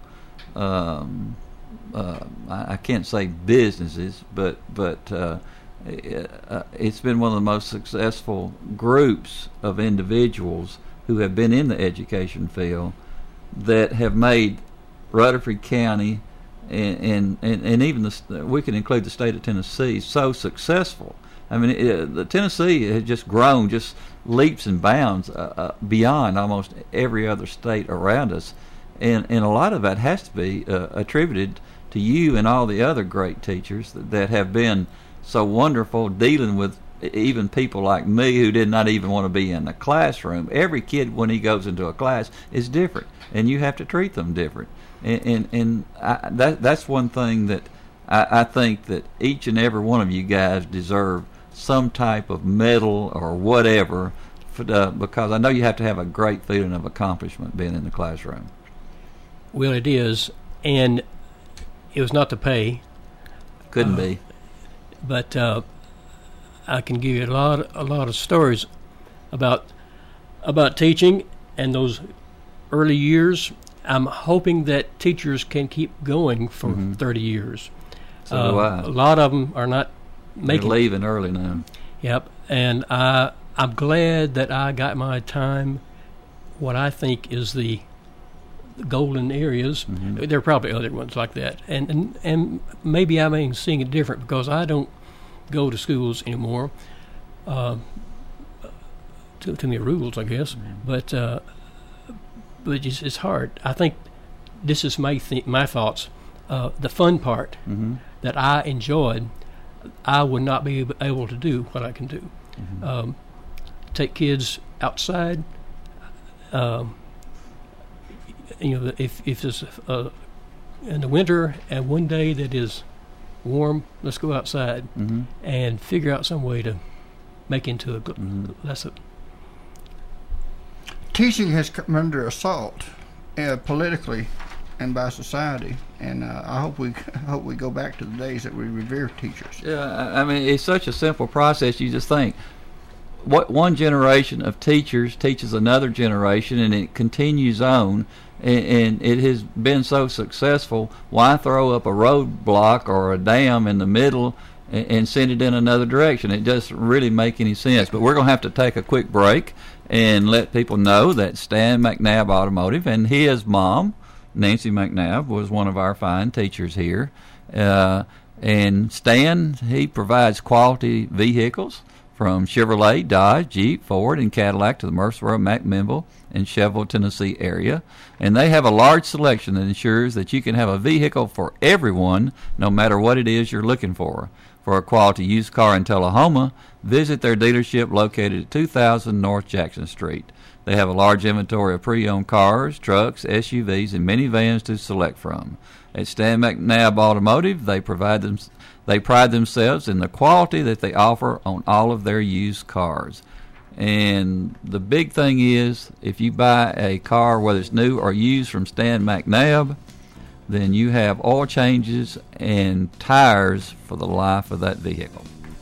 um, uh, I, I can't say businesses, but but uh, uh, it's been one of the most successful groups of individuals who have been in the education field that have made Rutherford County And, and, and, and even the, we can include the state of Tennessee, so successful. I mean, it, the Tennessee has just grown, just leaps and bounds uh, uh, beyond almost every other state around us, and and a lot of that has to be uh, attributed to you and all the other great teachers that, that have been so wonderful dealing with even people like me who did not even want to be in the classroom. Every kid, when he goes into a class, is different, and you have to treat them different. And and, and I, that that's one thing that I, I think that each and every one of you guys deserve some type of medal or whatever, for the, because I know you have to have a great feeling of accomplishment being in the classroom. Well, it is, and it was not to pay. Couldn't uh, be. But uh, I can give you a lot, a lot of stories about about teaching and those early years. I'm hoping that teachers can keep going for mm-hmm. thirty years. So uh, do I. A lot of them are not making. They're leaving early now. Yep, and I, I'm glad that I got my time. What I think is the golden areas. Mm-hmm. There are probably other ones like that, and and, and maybe I may seeing it different because I don't go to schools anymore. Uh, too, too many rules, I guess. Mm-hmm. But uh, but it's, it's hard. I think this is my th- my thoughts. Uh, the fun part mm-hmm. that I enjoyed I would not be able to do what I can do. Mm-hmm. Um, take kids outside. Um, you know, if if it's uh, in the winter and one day that is warm, let's go outside mm-hmm. and figure out some way to make into a mm-hmm. lesson. Teaching has come under assault uh, politically and by society, and uh, I hope we I hope we go back to the days that we revere teachers. Yeah, I I mean, it's such a simple process. You just think, what one generation of teachers teaches another generation, and it continues on, and, and it has been so successful. Why throw up a roadblock or a dam in the middle and, and send it in another direction? It doesn't really make any sense. But we're going to have to take a quick break and let people know that Stan McNabb Automotive and his mom, Nancy McNabb, was one of our fine teachers here. Uh, and Stan, he provides quality vehicles from Chevrolet, Dodge, Jeep, Ford, and Cadillac to the Murfreesboro, McMinnville, and Sheffield, Tennessee area. And they have a large selection that ensures that you can have a vehicle for everyone, no matter what it is you're looking for. For a quality used car in Tullahoma, visit their dealership located at two thousand North Jackson Street. They have a large inventory of pre-owned cars, trucks, S U Vs, and minivans to select from. At Stan McNabb Automotive, they provide them. They pride themselves in the quality that they offer on all of their used cars. And the big thing is, if you buy a car, whether it's new or used from Stan McNabb, then you have oil changes and tires for the life of that vehicle.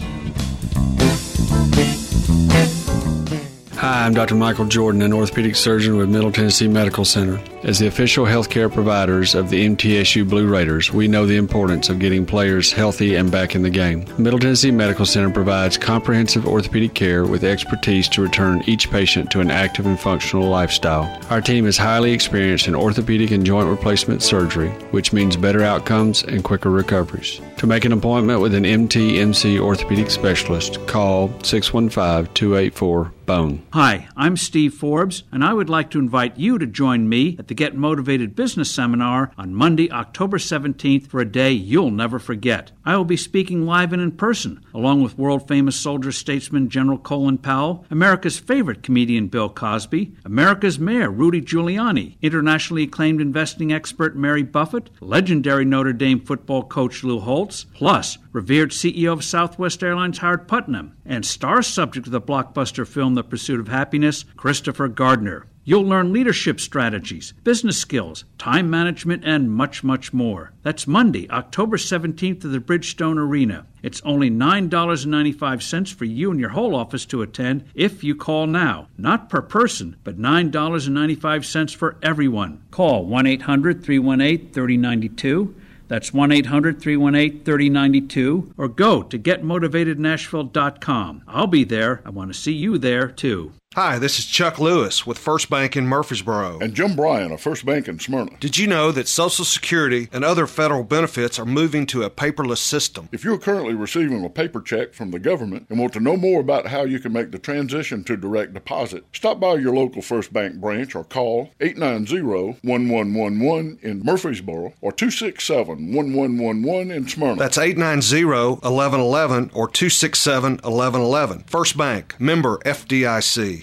Hi, I'm Doctor Michael Jordan, an orthopedic surgeon with Middle Tennessee Medical Center. As the official healthcare providers of the M T S U Blue Raiders, we know the importance of getting players healthy and back in the game. Middle Tennessee Medical Center provides comprehensive orthopedic care with expertise to return each patient to an active and functional lifestyle. Our team is highly experienced in orthopedic and joint replacement surgery, which means better outcomes and quicker recoveries. To make an appointment with an M T M C orthopedic specialist, call six one five, two eight four, BONE. Hi, I'm Steve Forbes, and I would like to invite you to join me at the Get Motivated Business Seminar on Monday, October seventeenth for a day you'll never forget. I will be speaking live and in person, along with world-famous soldier-statesman General Colin Powell, America's favorite comedian Bill Cosby, America's mayor Rudy Giuliani, internationally acclaimed investing expert Mary Buffett, legendary Notre Dame football coach Lou Holtz, plus revered C E O of Southwest Airlines Howard Putnam, and star subject of the blockbuster film The Pursuit of Happiness, Christopher Gardner. You'll learn leadership strategies, business skills, time management, and much, much more. That's Monday, October seventeenth at the Bridgestone Arena. It's only nine dollars and ninety-five cents for you and your whole office to attend if you call now. Not per person, but nine dollars and ninety-five cents for everyone. Call one eight hundred, three one eight, three oh nine two. That's one eight hundred, three one eight, three oh nine two. Or go to get motivated nashville dot com. I'll be there. I want to see you there, too. Hi, this is Chuck Lewis with First Bank in Murfreesboro. And Jim Bryan of First Bank in Smyrna. Did you know that Social Security and other federal benefits are moving to a paperless system? If you're currently receiving a paper check from the government and want to know more about how you can make the transition to direct deposit, stop by your local First Bank branch or call eight nine zero, one one one one in Murfreesboro or two six seven, one one one one in Smyrna. That's eight nine zero, one one one one or two six seven, one one one one. First Bank, member F D I C.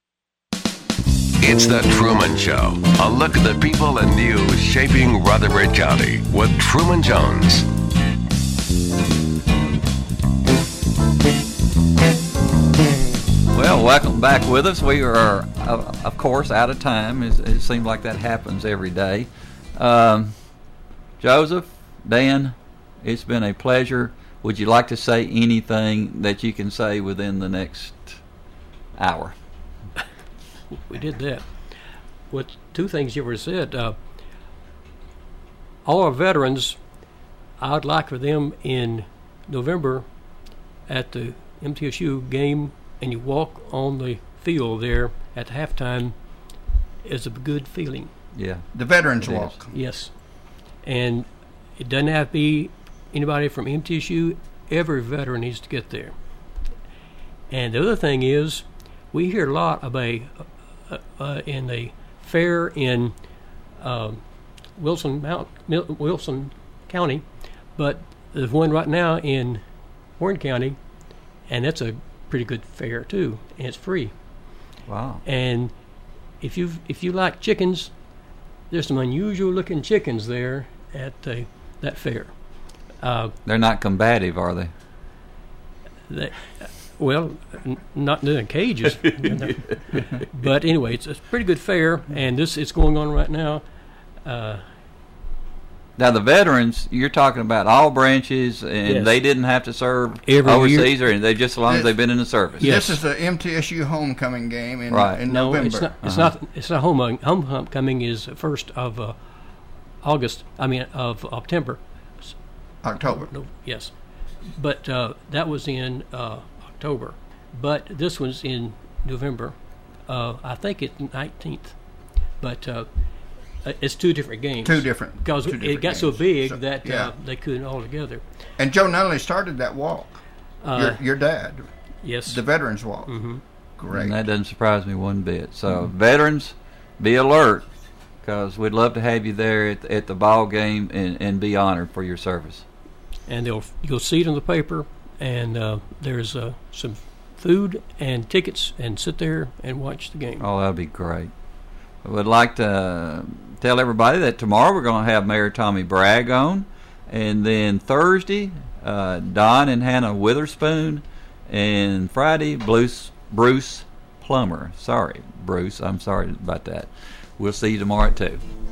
It's The Truman Show. A look at the people and news shaping Rutherford County with Truman Jones. Well, welcome back with us. We are, uh, of course, out of time. It, it seems like that happens every day. Um, Joseph, Dan, it's been a pleasure. Would you like to say anything that you can say within the next hour? We did that. What two things you were said. Uh, all our veterans, I'd like for them in November at the M T S U game, and you walk on the field there at halftime, is a good feeling. Yeah, the veterans walk. Yes, and it doesn't have to be anybody from M T S U. Every veteran needs to get there. And the other thing is, we hear a lot of a uh, uh, in the fair in uh, Wilson Mount, Wilson County, but there's one right now in Warren County, and that's a pretty good fair too, and it's free. Wow. And if you if you like chickens, there's some unusual looking chickens there at uh, that fair. Uh, They're not combative, are they? They, well, n- not in cages. But anyway, it's a pretty good fair, and this it's going on right now. Uh, now the veterans, you're talking about all branches, and Yes. they didn't have to serve Every overseas, year. or they just as long as This- they've been in the service. This is the M T S U homecoming game in, Right. in no, November. it's not. It's Uh-huh. not. It's not home. Homecoming is first of uh, August. I mean of September. October. No, yes, but uh, that was in uh, October. But this one's in November. Uh, I think it's nineteenth. But uh, it's two different games. Two different- Because two it different got so games. big So, that yeah. uh, they couldn't all together. And Joe Nunley started that walk. Uh, your, your dad. Yes. The Veterans Walk. Mm-hmm. Great. And that doesn't surprise me one bit. So, Mhm. veterans, be alert, because we'd love to have you there at, at the ball game and, and be honored for your service. And they'll you'll see it in the paper, and uh, there's uh, some food and tickets, and sit there and watch the game. Oh, that'd be great. I would like to tell everybody that tomorrow we're going to have Mayor Tommy Bragg on, and then Thursday, uh, Don and Hannah Witherspoon, and Friday, Bruce, Bruce Plummer. Sorry, Bruce, I'm sorry about that. We'll see you tomorrow at two.